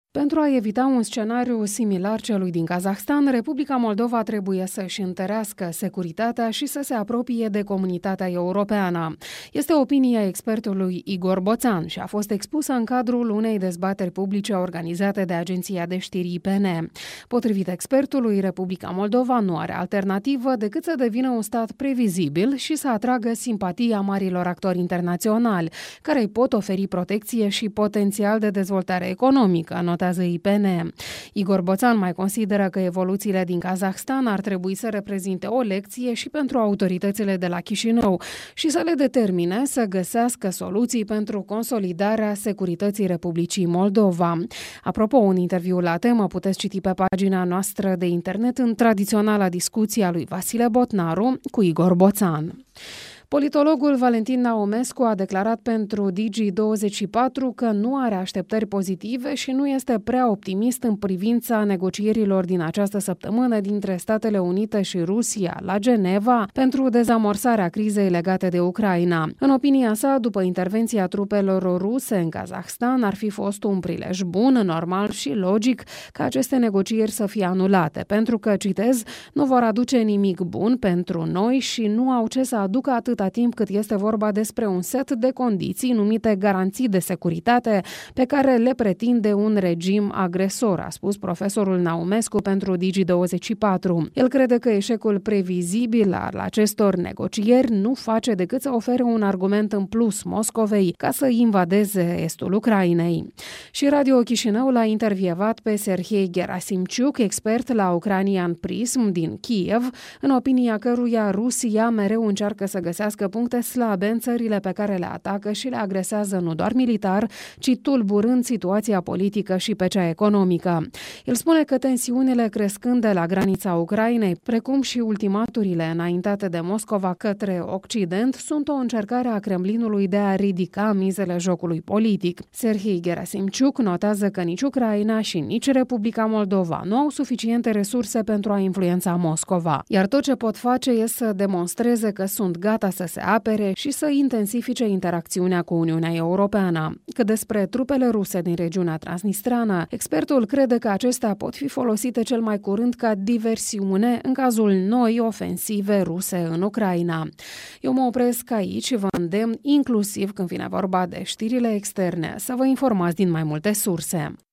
Pentru a evita un scenariu similar celui din Kazahstan, Republica Moldova trebuie să-și întărească securitatea și să se apropie de comunitatea europeană. Este opinia expertului Igor Boțan și a fost expusă în cadrul unei dezbateri publice organizate de agenția de știri IPN. Potrivit expertului, Republica Moldova nu are alternativă decât să devină un stat previzibil și să atragă simpatia marilor actori internaționali, care îi pot oferi protecție și potențial de dezvoltare economică, notează IPN. Igor Boțan mai consideră că evoluțiile din Kazahstan ar trebui să reprezinte o lecție și pentru autoritățile de la Chișinău și să le determine să găsească soluții pentru consolidarea securității Republicii Moldova. Apropo, un interviu la temă puteți citi pe pagina noastră de internet în tradiționala discuție a lui Vasile Botnaru cu Igor Boțan. Politologul Valentin Naumescu a declarat pentru Digi24 că nu are așteptări pozitive și nu este prea optimist în privința negocierilor din această săptămână dintre Statele Unite și Rusia la Geneva pentru dezamorsarea crizei legate de Ucraina. În opinia sa, după intervenția trupelor ruse în Kazahstan, ar fi fost un prilej bun, normal și logic ca aceste negocieri să fie anulate, pentru că, citez, nu vor aduce nimic bun pentru noi și nu au ce să aducă atâta timp cât este vorba despre un set de condiții numite garanții de securitate pe care le pretinde un regim agresor, a spus profesorul Naumescu pentru Digi24. El crede că eșecul previzibil al acestor negocieri nu face decât să ofere un argument în plus Moscovei ca să invadeze estul Ucrainei. Și Radio Chișinău l-a intervievat pe Serhei Gerasimciuk, expert la Ukrainian Prism din Kiev, în opinia căruia Rusia mereu încearcă să găsească puncte slabe în țările pe care le atacă și le agresează nu doar militar, ci tulburând situația politică și pe cea economică. El spune că tensiunile crescând de la granița Ucrainei, precum și ultimaturile înaintate de Moscova către Occident, sunt o încercare a Kremlinului de a ridica mizele jocului politic. Serhei Gerasimciuk notează că nici Ucraina și nici Republica Moldova nu au suficiente resurse pentru a influența Moscova, iar tot ce pot face este să demonstreze că sunt gata să se apere și să intensifice interacțiunea cu Uniunea Europeană. Cât despre trupele ruse din regiunea transnistrană, expertul crede că acestea pot fi folosite cel mai curând ca diversiune în cazul noi ofensive ruse în Ucraina. Eu mă opresc aici și vă îndemn, inclusiv când vine vorba de știrile externe, să vă informați din mai multe surse.